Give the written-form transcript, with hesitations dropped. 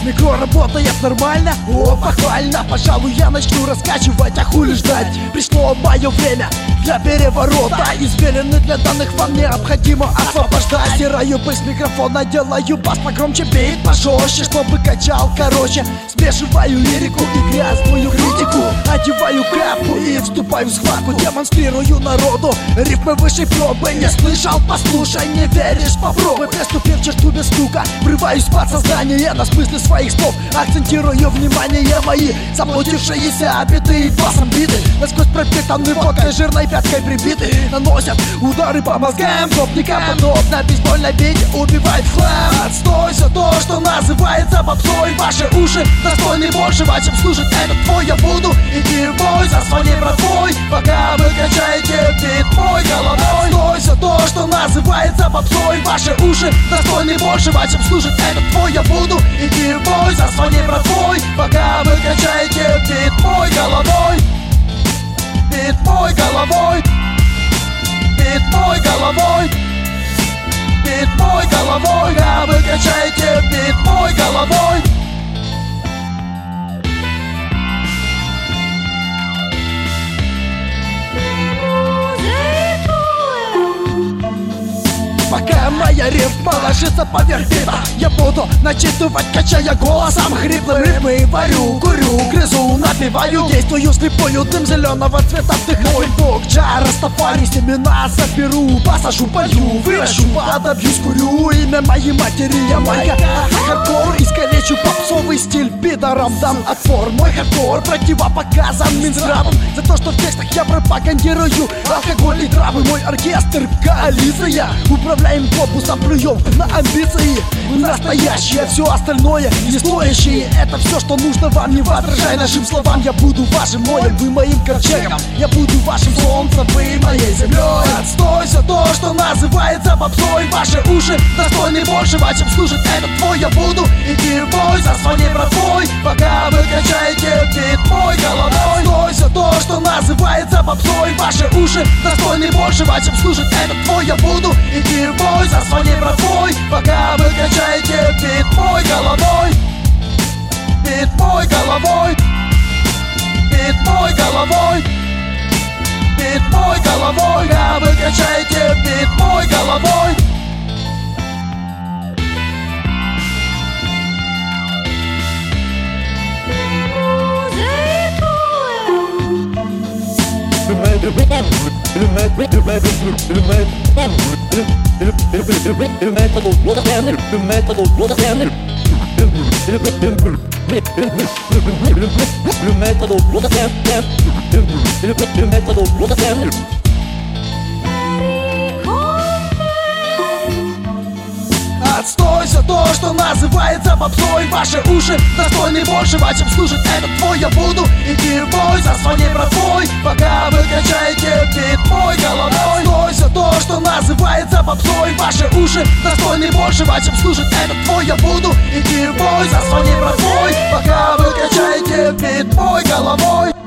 микро работает нормально, о, похвально. Пожалуй, я начну раскачивать, а хули ждать. Пришло мое время для переворота. Извилины для данных вам необходимо освобождать. Стираю без микрофона, делаю бас погромче, бит пожестче, чтобы качал короче. Смешиваю лирику и грязную критику. Одеваю капу и вступаю в схватку. Демонстрирую народу рифмы высшей пробы. Не слышал? Послушай, не веришь? Попробуй. Приступив черту без стука, врываюсь в подсознание на смысле своих слов. Акцентирую внимание мои заблудившиеся обиды и басом биты. Насквозь пропитаны водкой, жирной пяткой прибиты. Наносят удары по мозгам, гопникам подобно бейсбольной бите. Убивает в хлам. Отстой, все то, что называется попсой. Ваши уши достойны большего, чем слушать этот твой. Я буду идти в бой за своей братвой, пока вы качаете бит мой головой. Отстой, все то, что называется попсой. Ваши уши достойны большего, чем слушать этот твой. Я буду идти в бой за своей братвой, пока вы качаете бит мой головой. Бит мой головой. Бит мой головой. Бит мой головой. Да, вы качаете бит мой головой. Пока моя рифма ложится поверх бита, я буду начитывать, качая голосом хриплым ритмы. Варю, курю, грызу, напиваю, действую слепую, дым зеленого цвета вдыхаю. Бог, джар, растафари, семена соберу, посажу, полью, выращу, подобьюсь, курю. Имя моей матери, я майка, хардкор, искалечу попсовый стиль, пидорам дам отпор. Мой хардкор противопоказан Минздравом за то, что в текстах я пропагандирую алкоголь и травы. Мой оркестр коалиция, управляем глобусом, плюем на амбиции. Настоящее, все остальное не стоящее. Это все, что нужно вам, не возражай нашим словам. Я буду вашим моем, вы моим ковчегом. Я буду вашим солнцем, вы моей землей. Отстой, все то, что называется попсой. Ваши уши достойны большего, чем слушать этот твой. Я буду идти в бой за своей братвой, пока вы качаете бит мой головой. Отстой, все то, что называется попсой. Ваши уши достойны большего, чем слушать этот твой. Я буду идти в бой за своей братвой, пока вы качаете бит мой головой. Бит мой головой. Бит мой головой. Бит мой головой. Да, вы качаете бит мой головой. Отстой, все то, что называется попсой. Ваши уши достойны большего, чем слушать этот твой. Я буду идти в бой за своей братвой, пока вы качаете бит мой головой. Отстой, все то, что называется попсой. Ваши уши достойны большего, чем слушать этот твой. Я буду идти в бой за своей братвой, пока вы качаете бит мой головой.